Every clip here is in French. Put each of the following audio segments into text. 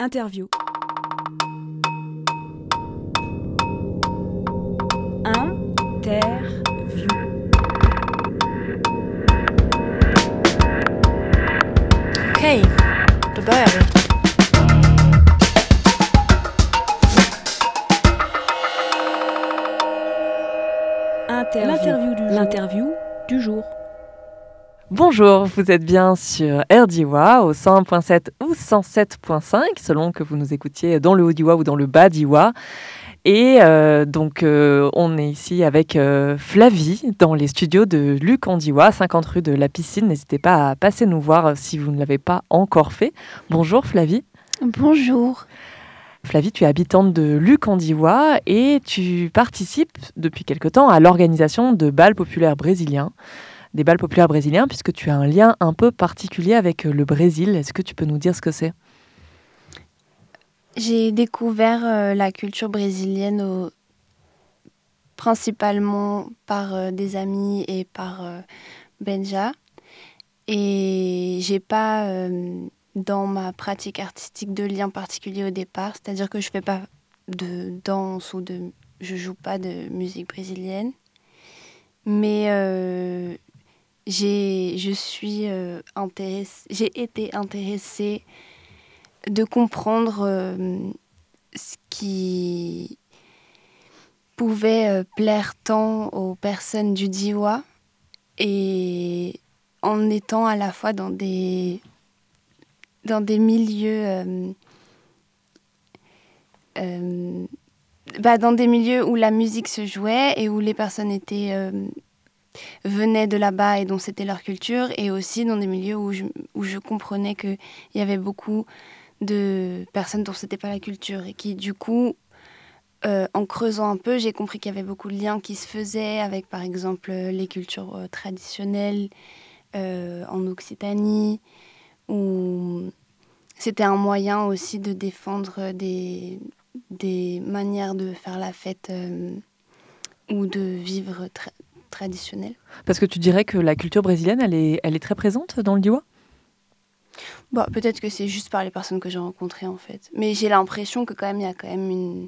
Interview. Interview. Okej, då börjar vi. L'interview du jour. Bonjour, vous êtes bien sur RDIWA au 101.7 ou 107.5 selon que vous nous écoutiez dans le haut d'Iwa ou dans le bas d'Iwa. Et on est ici avec Flavie dans les studios de Luc en d'Iwa, 50 rue de la Piscine. N'hésitez pas à passer nous voir si vous ne l'avez pas encore fait. Bonjour Flavie. Bonjour. Flavie, tu es habitante de Luc en d'Iwa et tu participes depuis quelque temps à l'organisation de bals populaires brésiliens. Des bals populaires brésiliens, puisque tu as un lien un peu particulier avec le Brésil. Est-ce que tu peux nous dire ce que c'est ? J'ai découvert la culture brésilienne principalement par des amis et par Benja. Et j'ai pas dans ma pratique artistique de lien particulier au départ, c'est-à-dire que je fais pas de danse ou je joue pas de musique brésilienne. Mais j'ai été intéressée de comprendre ce qui pouvait plaire tant aux personnes du Diois et en étant à la fois dans des milieux dans des milieux où la musique se jouait et où les personnes venaient de là-bas et dont c'était leur culture, et aussi dans des milieux où je comprenais qu'il y avait beaucoup de personnes dont c'était pas la culture et qui, du coup, en creusant un peu, j'ai compris qu'il y avait beaucoup de liens qui se faisaient avec, par exemple, les cultures traditionnelles en Occitanie, où c'était un moyen aussi de défendre des manières de faire la fête ou de vivre traditionnelles. Parce que tu dirais que la culture brésilienne, elle est très présente dans le Diois ? Bon, peut-être que c'est juste par les personnes que j'ai rencontrées, en fait. Mais j'ai l'impression que il y a quand même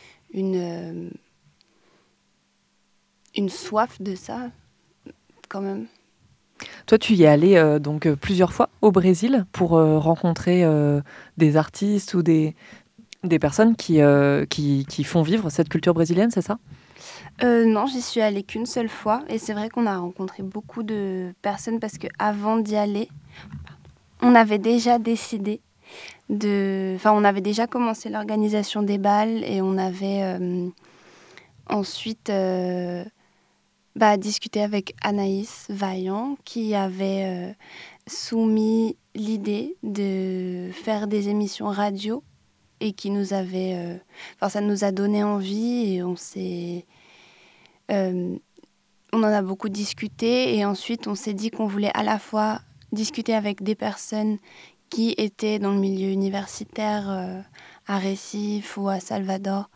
une soif de ça, quand même. Toi, tu y es allé plusieurs fois au Brésil pour rencontrer des artistes ou des personnes qui font vivre cette culture brésilienne, c'est ça ? Non, j'y suis allée qu'une seule fois. Et c'est vrai qu'on a rencontré beaucoup de personnes parce qu'avant d'y aller, on avait déjà décidé on avait déjà commencé l'organisation des bals et on avait ensuite discuté avec Anaïs Vaillant qui avait soumis l'idée de faire des émissions radio et qui nous avait... ça nous a donné envie et on en a beaucoup discuté et ensuite on s'est dit qu'on voulait à la fois discuter avec des personnes qui étaient dans le milieu universitaire à Recife ou à Salvador,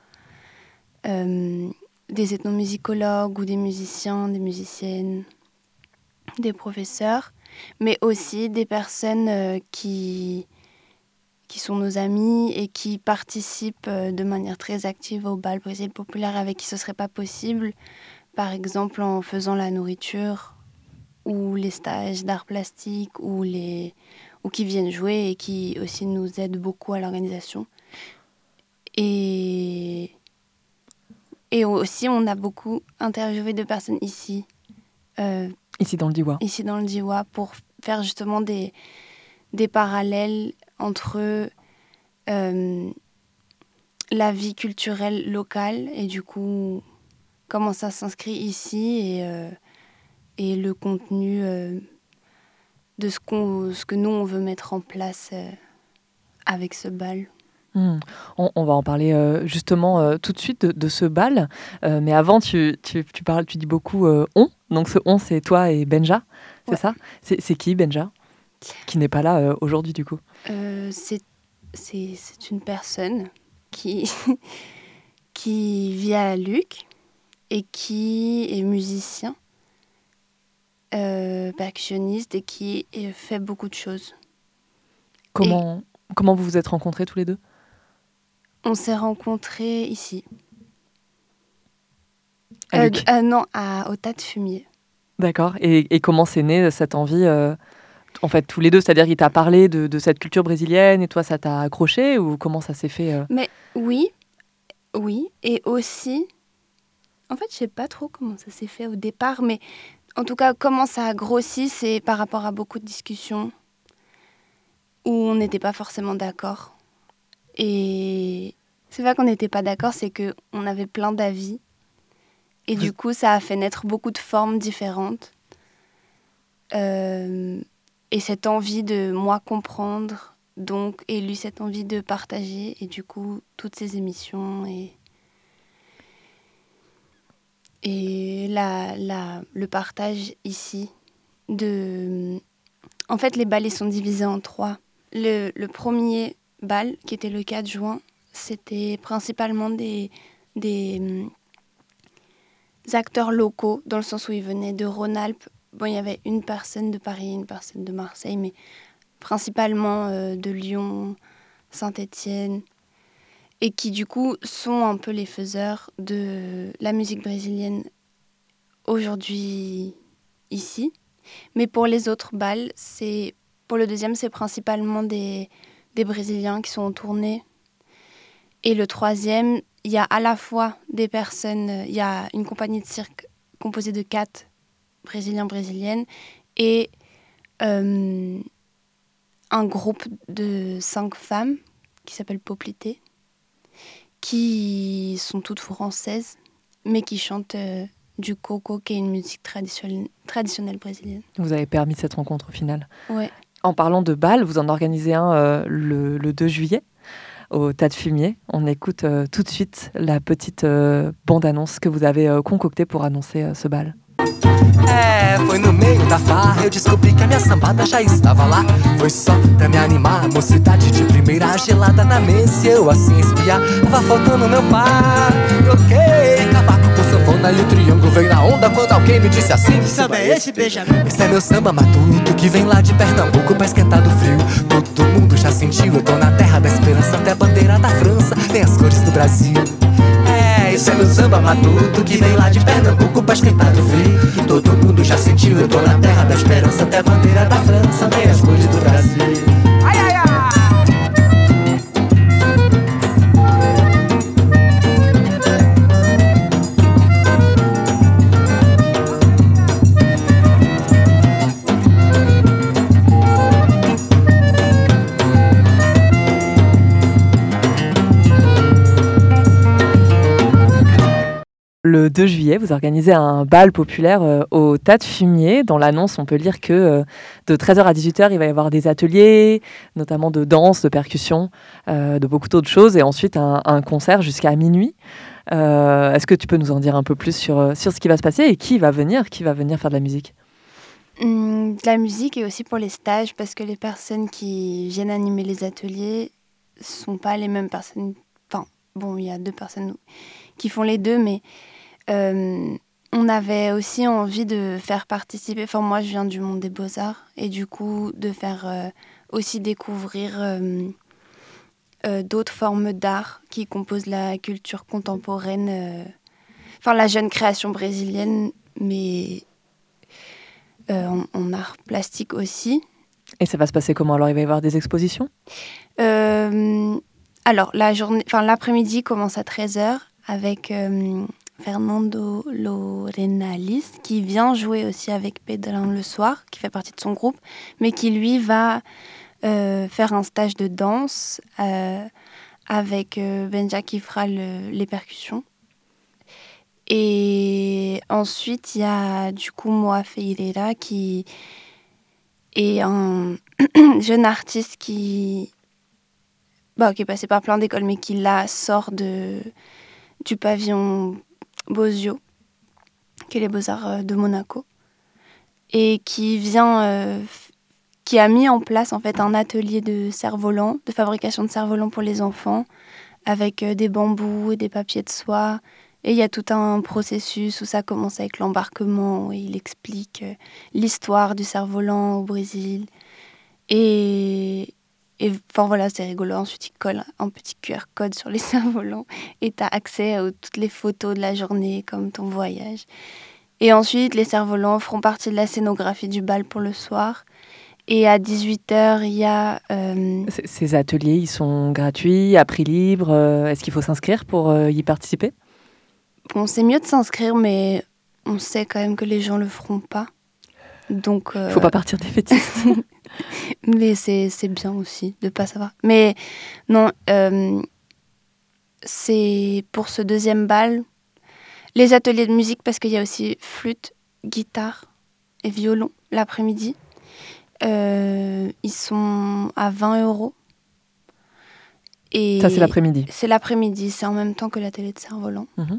des ethnomusicologues ou des musiciens, des musiciennes, des professeurs, mais aussi des personnes qui sont nos amis et qui participent de manière très active au bal Brésil populaire avec qui ce serait pas possible, par exemple en faisant la nourriture ou les stages d'art plastique ou qui viennent jouer et qui aussi nous aident beaucoup à l'organisation. Et aussi, on a beaucoup interviewé de personnes ici. Ici dans le Diois. Ici dans le Diois, pour faire justement des parallèles entre la vie culturelle locale et du coup, comment ça s'inscrit ici et le contenu de ce que nous, on veut mettre en place avec ce bal. On va en parler justement tout de suite de ce bal. Mais avant, tu dis beaucoup on. Donc ce on, c'est toi et Benja, c'est ça ? C'est qui Benja ? Qui n'est pas là aujourd'hui du coup ? C'est une personne qui, qui vit à Luc et qui est musicien, percussionniste et qui fait beaucoup de choses. Comment Comment vous vous êtes rencontrés tous les deux ? On s'est rencontrés ici. À Luc. Non, au Tas de Fumier. D'accord. Et comment c'est né cette envie en fait, tous les deux, c'est-à-dire qu'il t'a parlé de cette culture brésilienne et toi, ça t'a accroché ou comment ça s'est fait Mais oui. Et aussi, en fait, je sais pas trop comment ça s'est fait au départ, mais en tout cas, comment ça a grossi, c'est par rapport à beaucoup de discussions où on n'était pas forcément d'accord. Et c'est pas qu'on n'était pas d'accord, c'est qu'on avait plein d'avis. Et du coup, ça a fait naître beaucoup de formes différentes. Et cette envie de moi comprendre, donc, et lui cette envie de partager. Et du coup, toutes ces émissions et le partage ici. En fait, les bals ils sont divisés en 3. Le premier bal, qui était le 4 juin, c'était principalement des acteurs locaux, dans le sens où ils venaient de Rhône-Alpes. Bon, il y avait une personne de Paris, une personne de Marseille, mais principalement de Lyon, Saint-Étienne, et qui du coup sont un peu les faiseurs de la musique brésilienne aujourd'hui ici. Mais pour les autres bals, pour le deuxième, c'est principalement des Brésiliens qui sont en tournée. Et le troisième, il y a à la fois des personnes, il y a une compagnie de cirque composée de 4 Brésiliens-Brésiliennes et un groupe de 5 femmes qui s'appelle Poplité, qui sont toutes françaises, mais qui chantent du coco, qui est une musique traditionnelle brésilienne. Vous avez permis cette rencontre au final. Ouais. En parlant de bal, vous en organisez un le 2 juillet au Tas de Fumier. On écoute tout de suite la petite bande-annonce que vous avez concoctée pour annoncer ce bal. Foi no meio da farra, eu descobri que a minha sambada já estava lá. Foi só pra me animar, mocidade de primeira, gelada na mesa, eu assim espiar. Tava faltando meu par, toquei cavaco com sanfona e o triângulo veio na onda quando alguém me disse assim: que samba é esse, Benjamin? Esse é meu samba matuto que vem lá de Pernambuco pra esquentar do frio. Todo mundo já sentiu, eu tô na terra da esperança, até a bandeira da França tem as cores do Brasil. Esse é meu samba matuto que vem lá de Pernambuco pra esquentar do frio. Que todo mundo já sentiu, eu tô na terra da esperança, até a bandeira da França tem as cores do Brasil. Ai, ai, ai! Le 2 juillet, vous organisez un bal populaire au Tas de Fumier. Dans l'annonce, on peut lire que de 13h à 18h, il va y avoir des ateliers, notamment de danse, de percussion, de beaucoup d'autres choses, et ensuite un concert jusqu'à minuit. Est-ce que tu peux nous en dire un peu plus sur ce qui va se passer et qui va venir faire de la musique ? De la musique et aussi pour les stages, parce que les personnes qui viennent animer les ateliers ne sont pas les mêmes personnes. Enfin, bon, il y a 2 personnes qui font les deux, mais on avait aussi envie de faire participer. Enfin, moi, je viens du monde des beaux-arts, et du coup, de faire aussi découvrir d'autres formes d'art qui composent la culture contemporaine, enfin, la jeune création brésilienne, mais en art plastique aussi. Et ça va se passer comment ? Alors, il va y avoir des expositions ? Alors, l'après-midi commence à 13h avec Fernando Lorenalis, qui vient jouer aussi avec Pedrin le soir, qui fait partie de son groupe, mais qui, lui, va faire un stage de danse avec Benja qui fera les percussions. Et ensuite, il y a du coup Moa Ferreira, qui est un jeune artiste qui est passé par plein d'écoles, mais qui là sort du pavillon Bozio, qui est les Beaux-Arts de Monaco, et qui a mis en place en fait un atelier de cerfs-volants, de fabrication de cerfs-volants pour les enfants, avec des bambous et des papiers de soie. Et il y a tout un processus où ça commence avec l'embarquement, où il explique l'histoire du cerf-volant au Brésil. Et enfin voilà, c'est rigolo. Ensuite, ils collent un petit QR code sur les cerfs-volants et tu as accès à toutes les photos de la journée, comme ton voyage. Et ensuite, les cerfs-volants feront partie de la scénographie du bal pour le soir. Et à 18h, il y a... Ces ateliers, ils sont gratuits, à prix libre. Est-ce qu'il faut s'inscrire pour y participer? Bon, c'est mieux de s'inscrire, mais on sait quand même que les gens le feront pas. Donc, Il ne faut pas partir défaitiste. mais c'est bien aussi de pas savoir. Mais non, c'est pour ce deuxième bal, les ateliers de musique, parce qu'il y a aussi flûte, guitare et violon l'après-midi. Ils sont à 20 €. Et Ça, c'est l'après-midi. c'est l'après-midi, c'est en même temps que l'atelier de cerf-volant. Mhm.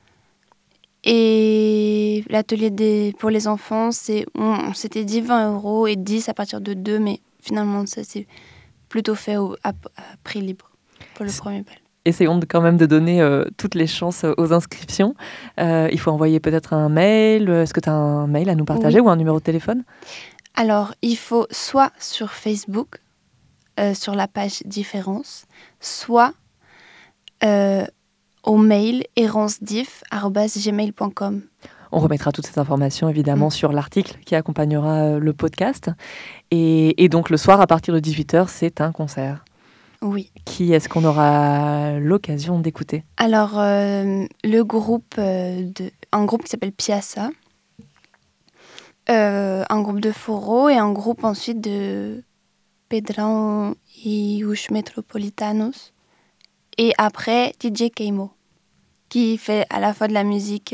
Et l'atelier pour les enfants, on s'était dit 20 € et 10 à partir de 2, mais finalement, ça c'est plutôt fait à prix libre pour le premier bal. Essayons quand même de donner toutes les chances aux inscriptions. Il faut envoyer peut-être un mail. Est-ce que tu as un mail à nous partager ou un numéro de téléphone? Alors, il faut soit sur Facebook, sur la page Différence, soit au mail erancedif@gmail.com. On remettra toutes ces informations évidemment sur l'article qui accompagnera le podcast. Et donc le soir, à partir de 18h, c'est un concert. Oui. Qui est-ce qu'on aura l'occasion d'écouter? Alors, le groupe, un groupe qui s'appelle Piazza, un groupe de Foro et un groupe ensuite de Pedrão e os Metropolitanos. Et après, DJ Keimo, qui fait à la fois de la musique,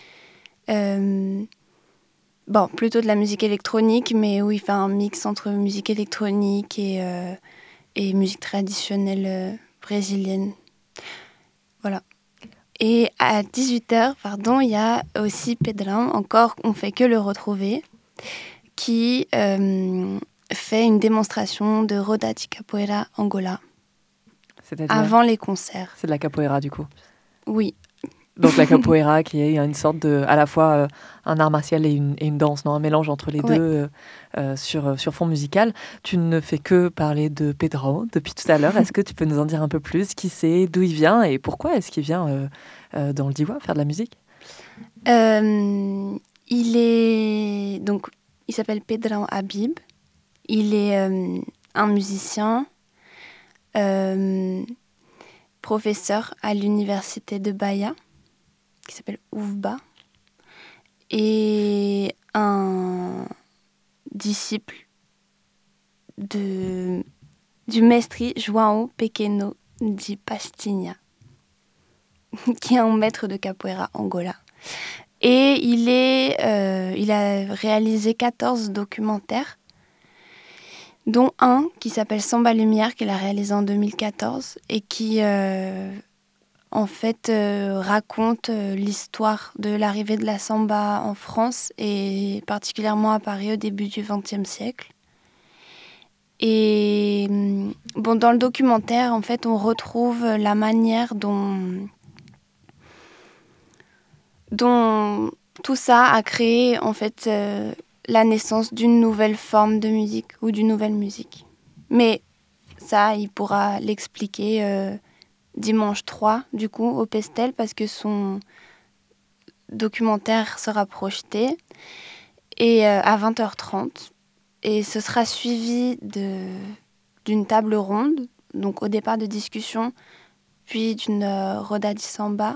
plutôt de la musique électronique, mais où il fait un mix entre musique électronique et musique traditionnelle brésilienne. Voilà. Et à 18h, il y a aussi Pedrão, encore, on ne fait que le retrouver, qui fait une démonstration de Roda de Capoeira Angola. C'est-à-dire avant les concerts. C'est de la capoeira du coup. Oui. Donc la capoeira qui est une sorte de, à la fois un art martial et une danse, non, un mélange entre les deux sur fond musical. Tu ne fais que parler de Pedro depuis tout à l'heure. Est-ce que tu peux nous en dire un peu plus? Qui c'est, d'où il vient et pourquoi est-ce qu'il vient dans le Diois faire de la musique? Il s'appelle Pedrão Habib. Il est un musicien, professeur à l'université de Bahia, qui s'appelle UFBA, et un disciple du mestre João Pequeno de Pastinha, qui est un maître de capoeira Angola. Et il a réalisé 14 documentaires, dont un qui s'appelle Samba Lumière, qu'il a réalisé en 2014, et qui raconte l'histoire de l'arrivée de la samba en France, et particulièrement à Paris au début du XXe siècle. Et dans le documentaire, en fait, on retrouve la manière dont tout ça a créé en fait la naissance d'une nouvelle forme de musique ou d'une nouvelle musique. Mais ça, il pourra l'expliquer dimanche 3, du coup, au Pestel, parce que son documentaire sera projeté et à 20h30. Et ce sera suivi d'une table ronde, donc au départ de discussion, puis d'une roda de samba.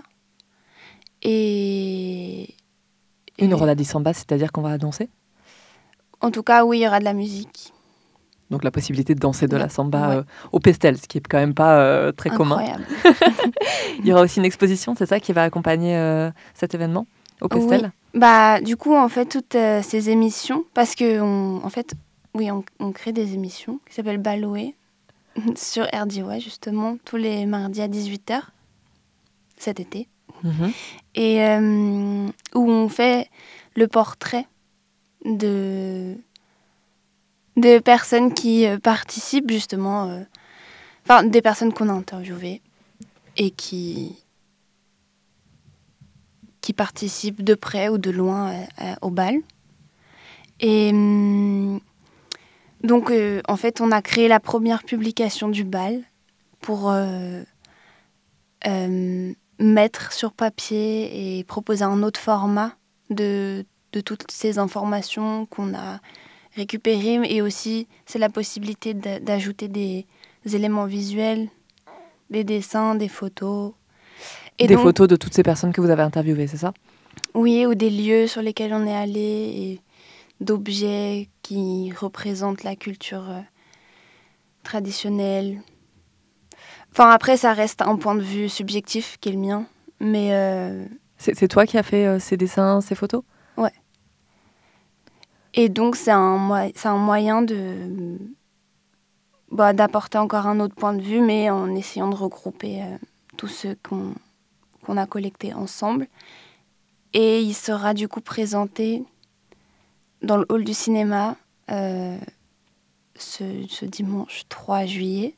Une roda di samba, c'est-à-dire qu'on va danser? En tout cas, oui, il y aura de la musique. Donc la possibilité de danser de la samba au Pestel, ce qui est quand même pas très incroyable. Commun. Il y aura aussi une exposition, c'est ça, qui va accompagner cet événement au Pestel? Oui. Du coup, en fait, toutes ces émissions, parce que on crée des émissions qui s'appellent Baloé sur RDIWA, justement, tous les mardis à 18h cet été. Mm-hmm. Et où on fait le portrait de personnes qui participent justement, des personnes qu'on a interviewées et qui participent de près ou de loin au bal. Et Donc, en fait, on a créé la première publication du bal pour mettre sur papier et proposer un autre format de toutes ces informations qu'on a récupérées. Et aussi, c'est la possibilité d'ajouter des éléments visuels, des dessins, des photos. Et des donc, photos de toutes ces personnes que vous avez interviewées, c'est ça? oui, ou des lieux sur lesquels on est allé et d'objets qui représentent la culture traditionnelle. Enfin, après, ça reste un point de vue subjectif qui est le mien. Mais C'est toi qui as fait ces dessins, ces photos? ouais. Et donc, c'est un moyen d'apporter encore un autre point de vue, mais en essayant de regrouper tous ceux qu'on a collectés ensemble. Et il sera du coup présenté dans le hall du cinéma ce dimanche 3 juillet.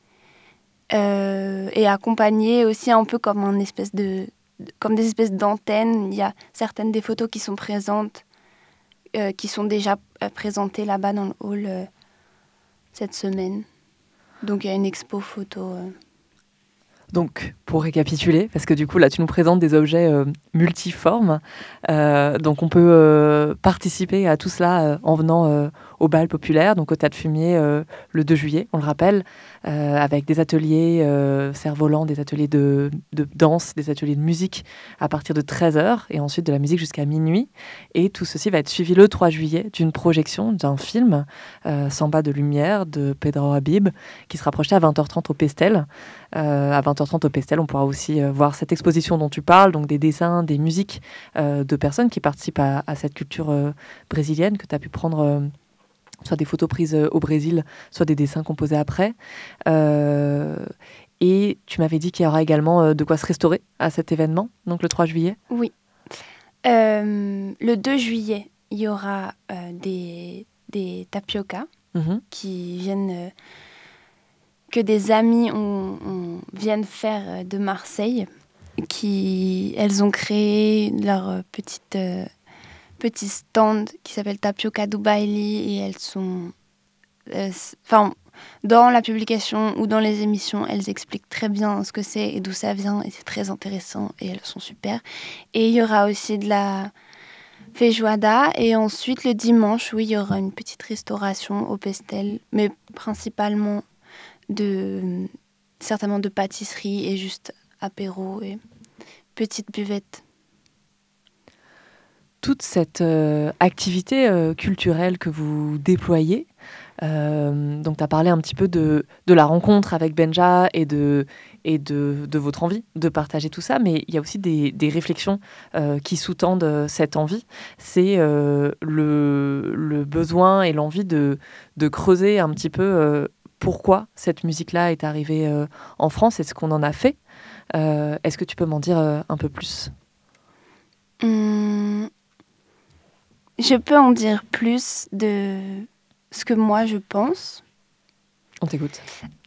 Et accompagné aussi un peu comme comme des espèces d'antennes. Il y a certaines des photos qui sont présentes, qui sont déjà présentées là-bas dans le hall cette semaine. Donc il y a une expo photo. Donc, pour récapituler, parce que du coup, là, tu nous présentes des objets multiformes. Donc, on peut participer à tout cela en venant au bal populaire, donc au Tas de Fumier, le 2 juillet, on le rappelle, avec des ateliers cerfs-volants, des ateliers de danse, des ateliers de musique à partir de 13h, et ensuite de la musique jusqu'à minuit. Et tout ceci va être suivi le 3 juillet d'une projection d'un film, Samba de lumière, de Pedro Habib, qui sera projeté à 20h30 au Pestel. À 20h30 au Pestel, on pourra aussi voir cette exposition dont tu parles, donc des dessins, des musiques de personnes qui participent à cette culture brésilienne, que tu as pu prendre soit des photos prises au Brésil, soit des dessins composés après. Et tu m'avais dit qu'il y aura également de quoi se restaurer à cet événement, donc le 3 juillet. Oui. Le 2 juillet, il y aura des tapioca qui viennent... que des amis viennent faire de Marseille. Elles ont créé leur petit stand qui s'appelle Tapioca Dubaili, et elles sont... dans la publication ou dans les émissions, elles expliquent très bien ce que c'est et d'où ça vient, et c'est très intéressant, et elles sont super. Et il y aura aussi de la feijoada, et ensuite le dimanche, oui, il y aura une petite restauration au Pestel, mais principalement certainement de pâtisserie et juste apéro et petite buvette. Toute cette activité culturelle que vous déployez, donc tu as parlé un petit peu de la rencontre avec Benja et de votre envie de partager tout ça, mais il y a aussi des réflexions qui sous-tendent cette envie. C'est le besoin et l'envie de creuser un petit peu pourquoi cette musique-là est arrivée en France et ce qu'on en a fait. Est-ce que tu peux m'en dire un peu plus ? Je peux en dire plus de ce que moi je pense. On t'écoute.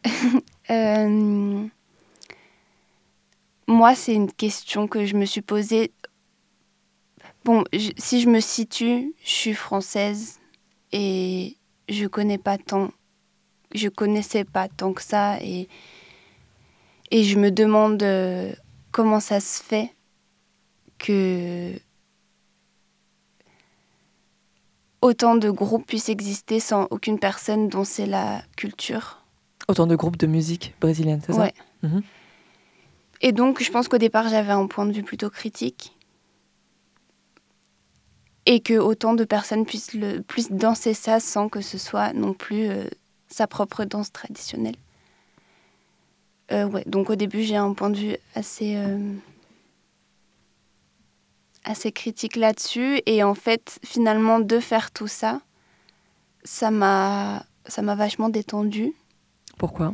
Moi, c'est une question que je me suis posée. Bon, si je me situe, je suis française et je connaissais pas tant que ça, et je me demande comment ça se fait que autant de groupes puissent exister sans aucune personne dont c'est la culture. Autant de groupes de musique brésilienne, c'est ouais. Ça ? Mm-hmm. Et donc, je pense qu'au départ, j'avais un point de vue plutôt critique. Et que autant de personnes puissent danser ça sans que ce soit non plus sa propre danse traditionnelle. Donc au début, j'ai un point de vue assez critique là-dessus. Et en fait, finalement, de faire tout ça, ça m'a vachement détendue. Pourquoi ?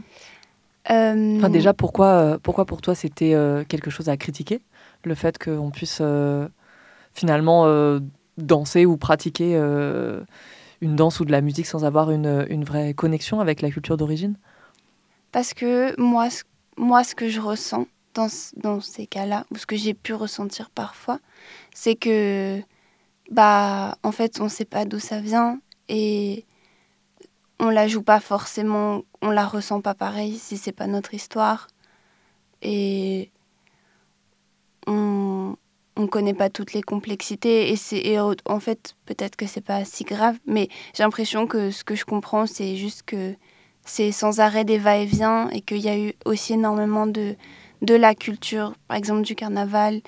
Déjà, pourquoi pour toi c'était quelque chose à critiquer ? Le fait qu'on puisse finalement danser ou pratiquer une danse ou de la musique sans avoir une vraie connexion avec la culture d'origine ? Parce que moi, ce que je ressens dans ces cas-là, ou ce que j'ai pu ressentir parfois, c'est que, en fait, on ne sait pas d'où ça vient, et on la joue pas forcément, on la ressent pas pareil si c'est pas notre histoire. Et on connaît pas toutes les complexités. En fait, peut-être que c'est pas si grave, mais j'ai l'impression que ce que je comprends, c'est juste que c'est sans arrêt des va-et-vient et qu'il y a eu aussi énormément de la culture, par exemple du carnaval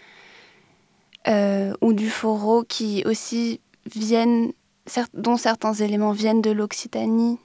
ou du foro, qui aussi dont certains éléments viennent de l'Occitanie.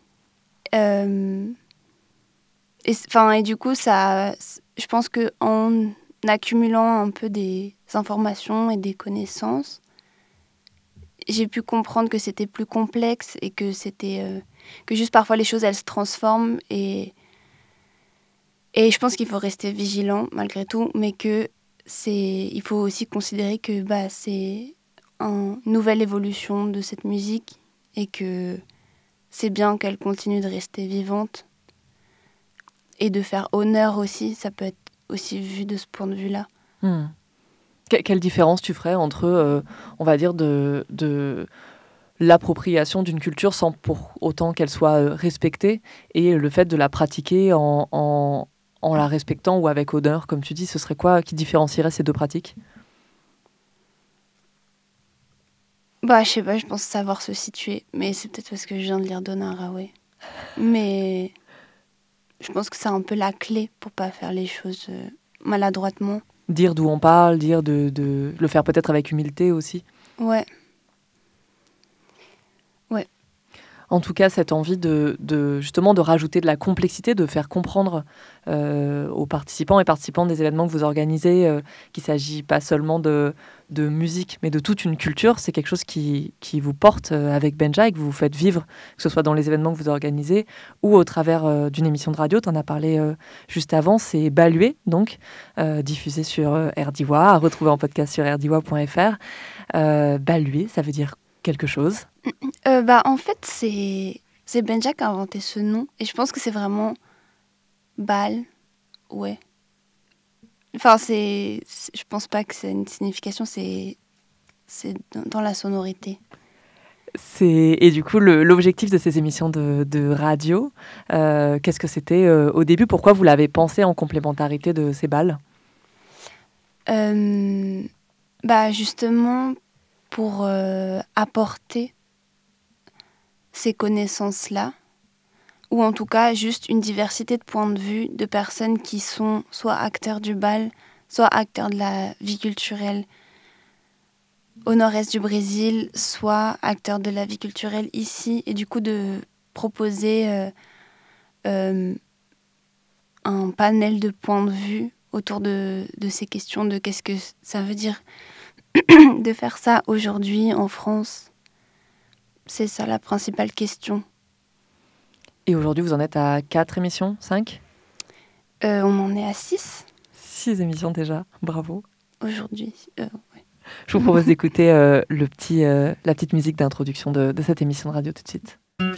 Et du coup, je pense qu'en accumulant un peu des informations et des connaissances, j'ai pu comprendre que c'était plus complexe et que que juste parfois les choses, elles se transforment et je pense qu'il faut rester vigilant malgré tout, mais il faut aussi considérer que c'est une nouvelle évolution de cette musique et que c'est bien qu'elle continue de rester vivante et de faire honneur aussi. Ça peut être aussi vu de ce point de vue-là. Quelle différence tu ferais entre, on va dire, de l'appropriation d'une culture sans pour autant qu'elle soit respectée et le fait de la pratiquer en la respectant ou avec honneur, comme tu dis, ce serait quoi qui différencierait ces deux pratiques ? Je sais pas, je pense savoir se situer, mais c'est peut-être parce que je viens de lire Donna Haraway. Mais je pense que c'est un peu la clé pour pas faire les choses maladroitement. Dire d'où on parle, dire de le faire peut-être avec humilité aussi. Ouais. En tout cas, cette envie justement de rajouter de la complexité, de faire comprendre aux participants et participantes des événements que vous organisez qu'il ne s'agit pas seulement de musique, mais de toute une culture, c'est quelque chose qui vous porte avec Benja et que vous vous faites vivre, que ce soit dans les événements que vous organisez ou au travers d'une émission de radio. Tu en as parlé juste avant, c'est Balué, donc, diffusé sur RDIWA, à retrouver en podcast sur rdiwa.fr. Balué, ça veut dire quelque chose. En fait, c'est Benja qui a inventé ce nom. Et je pense que c'est vraiment bal. Ouais. Enfin, je pense pas que c'est une signification, c'est dans la sonorité. Et du coup, l'objectif de ces émissions de radio, qu'est-ce que c'était au début ? Pourquoi vous l'avez pensé en complémentarité de ces bals ? Justement, pour apporter ces connaissances-là, ou en tout cas juste une diversité de points de vue de personnes qui sont soit acteurs du bal, soit acteurs de la vie culturelle au nord-est du Brésil, soit acteurs de la vie culturelle ici, et du coup de proposer un panel de points de vue autour de ces questions de qu'est-ce que ça veut dire de faire ça aujourd'hui en France. C'est ça la principale question. Et aujourd'hui, vous en êtes à 4 émissions, 5 ? On en est à 6. 6 émissions déjà, bravo. Aujourd'hui, ouais. Je vous propose d'écouter la petite musique d'introduction de cette émission de radio tout de suite.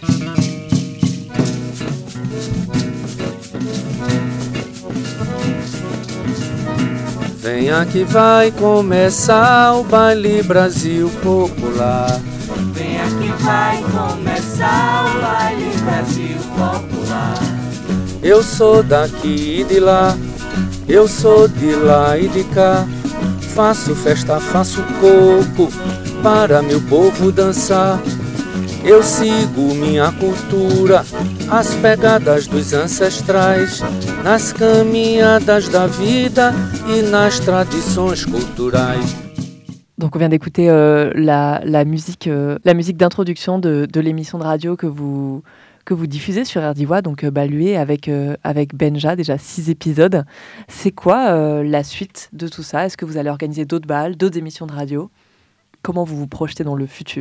Venha que vai começar o baile Brasil Popular. Venha que vai começar o baile Brasil Popular. Eu sou daqui e de lá, eu sou de lá e de cá. Faço festa, faço coco para meu povo dançar. Eu sigo minha cultura, as pegadas dos ancestrais, nas caminhadas da vida e nas tradições culturais. Donc on vient d'écouter la musique d'introduction de l'émission de radio que vous diffusez sur RDIWA, donc Balué avec Benja, déjà 6 épisodes. C'est quoi la suite de tout ça ? Est-ce que vous allez organiser d'autres bals, d'autres émissions de radio ? Comment vous vous projetez dans le futur ?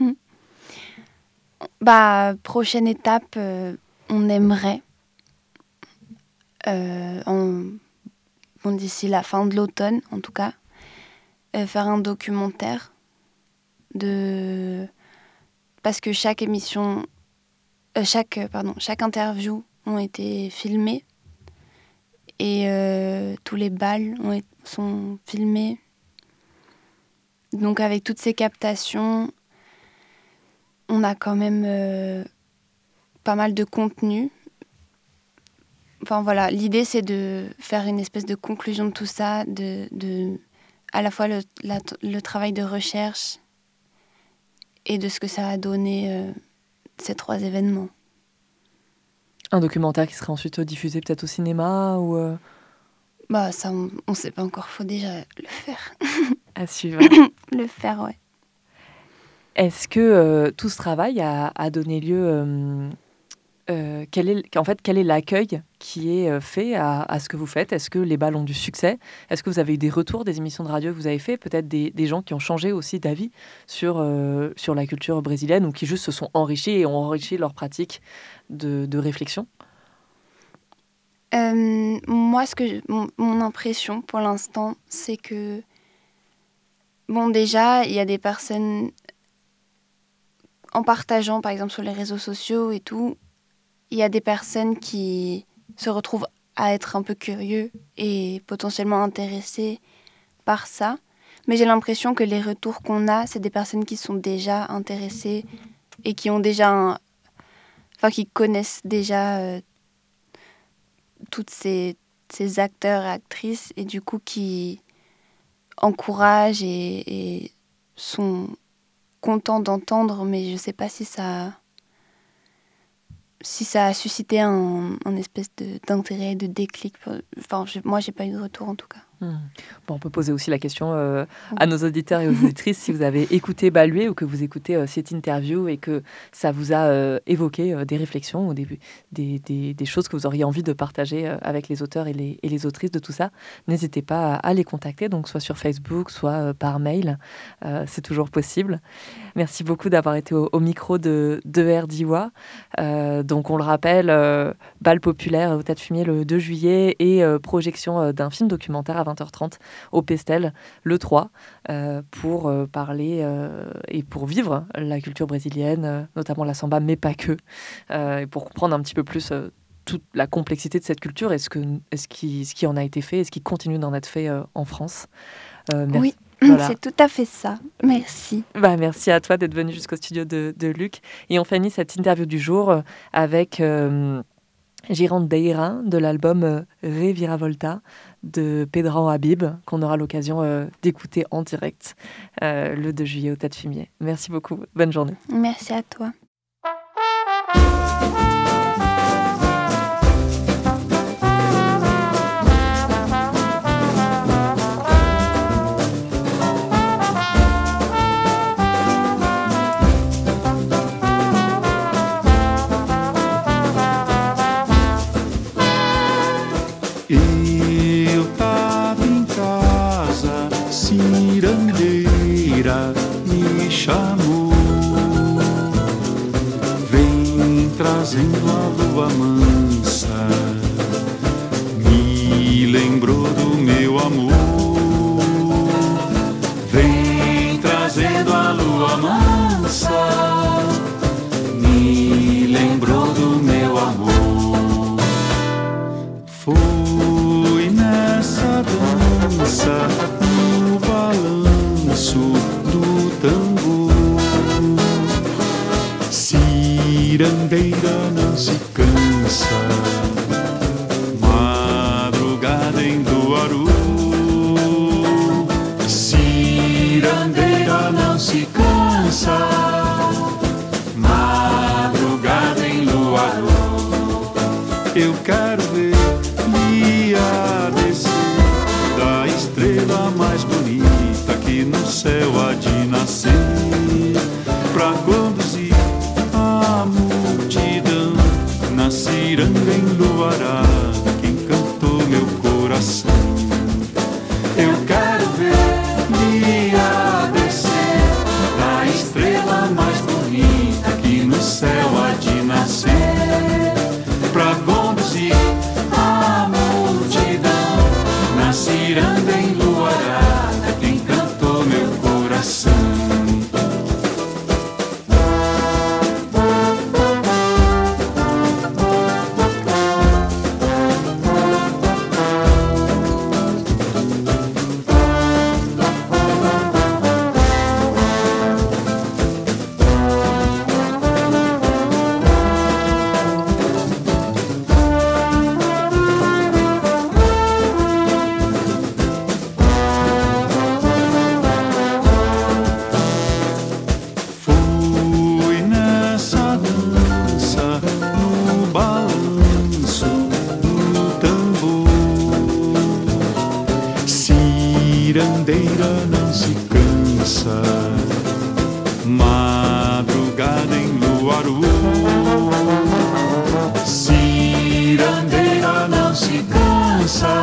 Prochaine étape, on aimerait, d'ici la fin de l'automne en tout cas, faire un documentaire parce que chaque interview ont été filmées et tous les bals sont filmés. Donc avec toutes ces captations, on a quand même pas mal de contenu. Enfin voilà, l'idée c'est de faire une espèce de conclusion de tout ça, à la fois le travail de recherche et de ce que ça a donné ces 3 événements. Un documentaire qui serait ensuite diffusé peut-être au cinéma ou Bah ça, on ne sait pas encore, faut déjà le faire. à suivre. Le faire, ouais. Est-ce que tout ce travail a donné lieu quel est l'accueil qui est fait à ce que vous faites? Est-ce que les balles ont du succès? Est-ce que vous avez eu des retours des émissions de radio que vous avez fait? Peut-être des gens qui ont changé aussi d'avis sur la culture brésilienne ou qui juste se sont enrichis et ont enrichi leur pratique de réflexion? Moi, mon impression pour l'instant, c'est que, bon, déjà, il y a des personnes, en partageant par exemple sur les réseaux sociaux et tout, il y a des personnes qui se retrouvent à être un peu curieux et potentiellement intéressés par ça. Mais j'ai l'impression que les retours qu'on a, c'est des personnes qui sont déjà intéressées et qui ont déjà qui connaissent déjà toutes ces acteurs et actrices et du coup qui encouragent et sont contents d'entendre, mais je ne sais pas si ça a suscité un espèce d'intérêt, de déclic. Enfin, moi, j'ai pas eu de retour en tout cas. Bon, on peut poser aussi la question à nos auditeurs et aux auditrices si vous avez écouté Balué ou que vous écoutez cette interview et que ça vous a évoqué des réflexions ou des choses que vous auriez envie de partager avec les auteurs et les autrices de tout ça. N'hésitez pas à les contacter, donc soit sur Facebook, soit par mail. C'est toujours possible. Merci beaucoup d'avoir été au micro de RDIWA. Donc on le rappelle, bal populaire au Tas de Fumier le 2 juillet et projection d'un film documentaire à 20h30 au Pestel le 3 pour parler et pour vivre la culture brésilienne, notamment la samba, mais pas que, et pour comprendre un petit peu plus toute la complexité de cette culture et ce qui en a été fait et ce qui continue d'en être fait en France. Merci. Oui. Voilà. C'est tout à fait ça. Merci. Merci à toi d'être venu jusqu'au studio de Luc. Et on finit cette interview du jour avec Girandeira de l'album Reviravolta de Pedro Habib, qu'on aura l'occasion d'écouter en direct le 2 juillet au Tas de Fumier. Merci beaucoup. Bonne journée. Merci à toi. Eu tava em casa, cirandeira me chamou. Vem trazendo a lua mansa, me lembrou do meu amor. Vem trazendo a lua mansa, me lembrou do meu amor. Foi nessa dança, no balanço do tambor. Cirandeira não se cansa, madrugada em Luaru. Cirandeira não se cansa, madrugada em Luaru. Eu quero ver a descer da estrela mais bonita que no céu há de nascer, pra conduzir a multidão cirandeira não se cansa, madrugada em Luaru. Cirandeira não se cansa,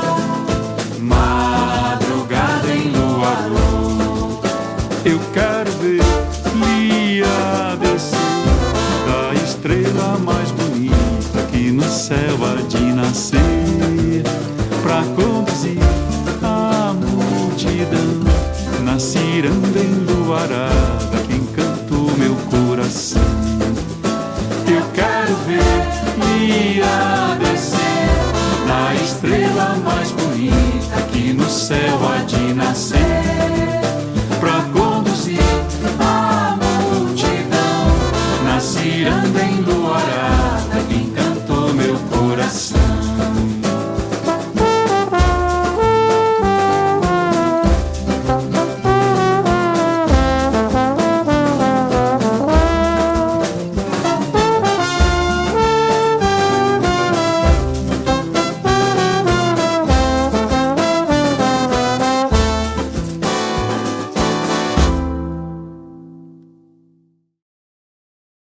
madrugada em Luaru. Eu quero ver Lia descer da estrela mais bonita que no céu há de nascer, pra conduzir a multidão na ciranda enluarada que encantou meu coração. Eu quero ver Lia descer da estrela mais bonita que no céu há de nascer, pra conduzir a multidão na ciranda enluarada